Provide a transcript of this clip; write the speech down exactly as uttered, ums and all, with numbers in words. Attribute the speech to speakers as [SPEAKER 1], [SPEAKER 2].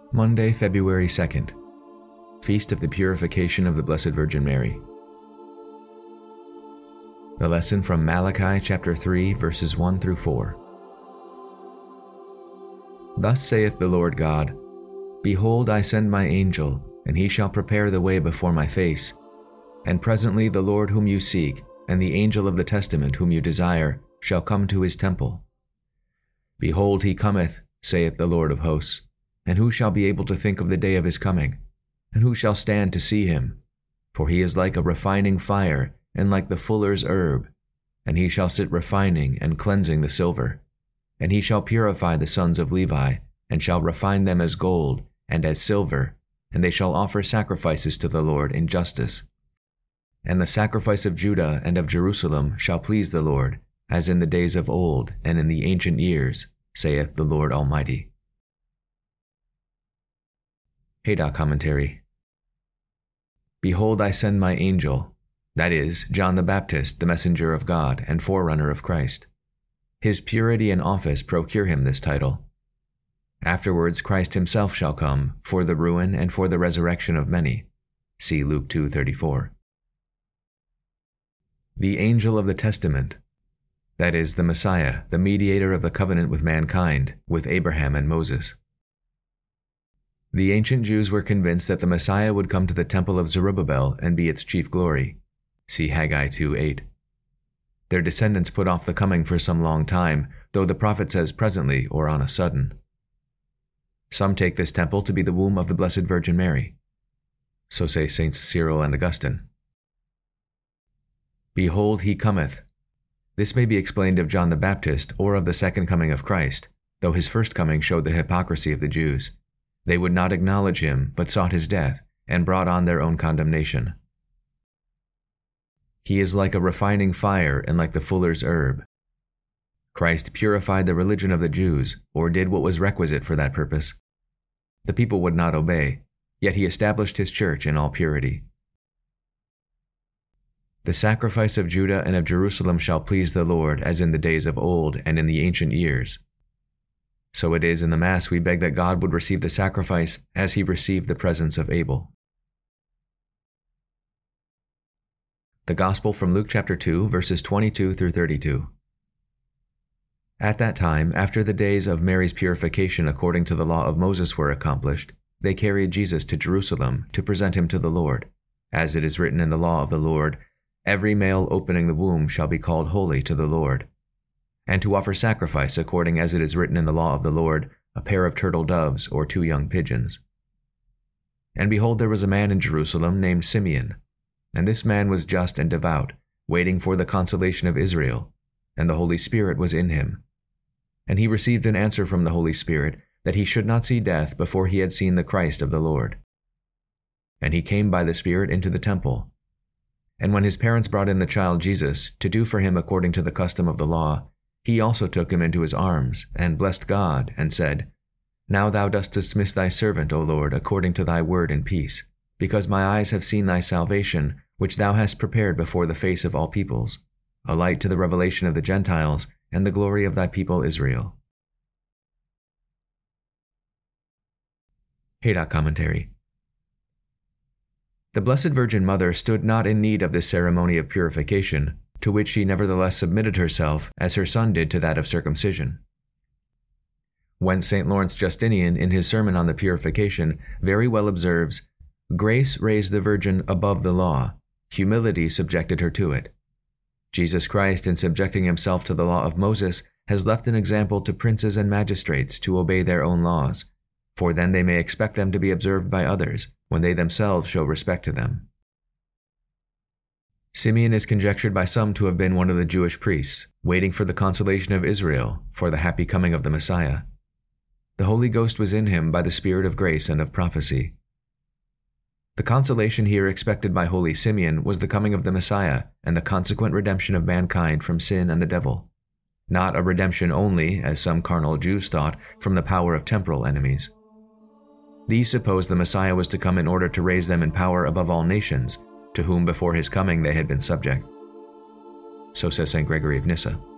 [SPEAKER 1] Monday, February second, Feast of the Purification of the Blessed Virgin Mary. The lesson from Malachi chapter three, verses one through four. Thus saith the Lord God, Behold, I send my angel, and he shall prepare the way before my face. And presently the Lord whom you seek, and the angel of the testament whom you desire, shall come to his temple. Behold, he cometh, saith the Lord of hosts. And who shall be able to think of the day of his coming? And who shall stand to see him? For he is like a refining fire, and like the fuller's herb. And he shall sit refining and cleansing the silver. And he shall purify the sons of Levi, and shall refine them as gold, and as silver, and they shall offer sacrifices to the Lord in justice. And the sacrifice of Judah and of Jerusalem shall please the Lord, as in the days of old and in the ancient years, saith the Lord Almighty. Haydock Commentary. Behold, I send my angel, that is, John the Baptist, the messenger of God and forerunner of Christ. His purity and office procure him this title. Afterwards Christ himself shall come, for the ruin and for the resurrection of many. See Luke two thirty-four. The angel of the testament, that is, the Messiah, the mediator of the covenant with mankind, with Abraham and Moses. The ancient Jews were convinced that the Messiah would come to the temple of Zerubbabel and be its chief glory. See Haggai two eight. Their descendants put off the coming for some long time, though the prophet says presently or on a sudden. Some take this temple to be the womb of the Blessed Virgin Mary. So say Saints Cyril and Augustine. Behold, he cometh. This may be explained of John the Baptist or of the second coming of Christ, though his first coming showed the hypocrisy of the Jews. They would not acknowledge him, but sought his death, and brought on their own condemnation. He is like a refining fire and like the fuller's herb. Christ purified the religion of the Jews, or did what was requisite for that purpose. The people would not obey, yet he established his church in all purity. The sacrifice of Judah and of Jerusalem shall please the Lord, as in the days of old and in the ancient years. So it is in the Mass we beg that God would receive the sacrifice as he received the presence of Abel. The Gospel from Luke chapter two, verses twenty-two through thirty-two. At that time, after the days of Mary's purification according to the law of Moses were accomplished, they carried Jesus to Jerusalem to present him to the Lord. As it is written in the law of the Lord, Every male opening the womb shall be called holy to the Lord. And to offer sacrifice according as it is written in the law of the Lord, a pair of turtle doves or two young pigeons. And behold, there was a man in Jerusalem named Simeon, and this man was just and devout, waiting for the consolation of Israel, and the Holy Spirit was in him. And he received an answer from the Holy Spirit that he should not see death before he had seen the Christ of the Lord. And he came by the Spirit into the temple. And when his parents brought in the child Jesus to do for him according to the custom of the law, he also took him into his arms, and blessed God, and said, Now thou dost dismiss thy servant, O Lord, according to thy word in peace, because my eyes have seen thy salvation, which thou hast prepared before the face of all peoples, a light to the revelation of the Gentiles, and the glory of thy people Israel. Haydock Commentary. The Blessed Virgin Mother stood not in need of this ceremony of purification, to which she nevertheless submitted herself, as her Son did to that of circumcision. Whence Saint Lawrence Justinian, in his sermon on the purification, very well observes, Grace raised the Virgin above the law, humility subjected her to it. Jesus Christ, in subjecting himself to the law of Moses, has left an example to princes and magistrates to obey their own laws, for then they may expect them to be observed by others, when they themselves show respect to them. Simeon is conjectured by some to have been one of the Jewish priests, waiting for the consolation of Israel, for the happy coming of the Messiah. The Holy Ghost was in him by the Spirit of grace and of prophecy. The consolation here expected by holy Simeon was the coming of the Messiah and the consequent redemption of mankind from sin and the devil. Not a redemption only, as some carnal Jews thought, from the power of temporal enemies. These supposed the Messiah was to come in order to raise them in power above all nations, to whom before his coming they had been subject. So says Saint Gregory of Nyssa.